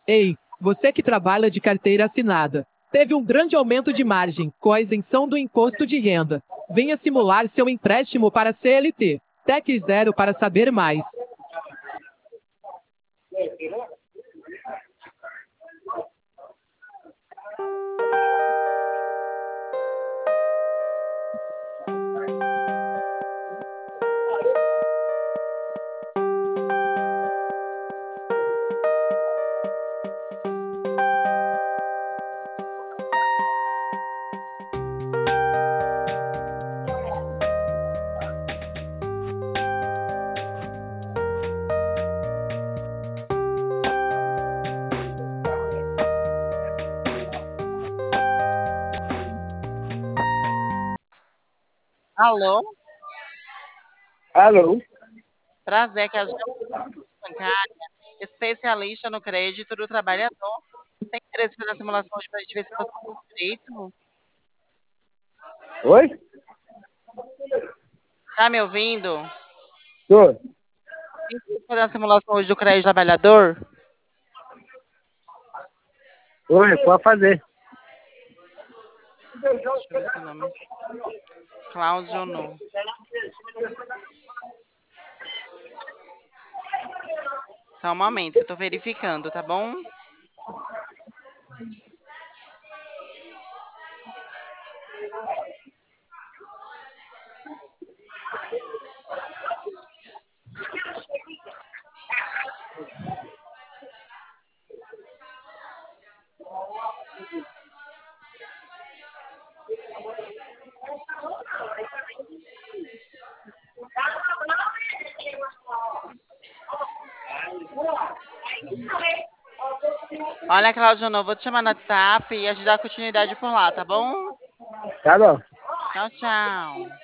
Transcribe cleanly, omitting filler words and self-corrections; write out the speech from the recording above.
Ei, você que trabalha de carteira assinada, teve um grande aumento de margem com a isenção do imposto de renda. Venha simular seu empréstimo para CLT. Tec Zero para saber mais. Alô? Alô? Prazer, que a gente bancária, especialista no crédito do trabalhador. Tem interesse na simulação hoje para a gente ver se você tem direito? Oi? Tá me ouvindo? Tô. Tem interesse fazer a simulação hoje do crédito do trabalhador? Oi, pode fazer. Deixa eu ver seu nome. Cláudio No. Só um momento, que eu tô verificando, tá bom? Olha, Cláudio No, vou te chamar no WhatsApp e a gente dá continuidade por lá, tá bom? Tá bom. Tchau, tchau.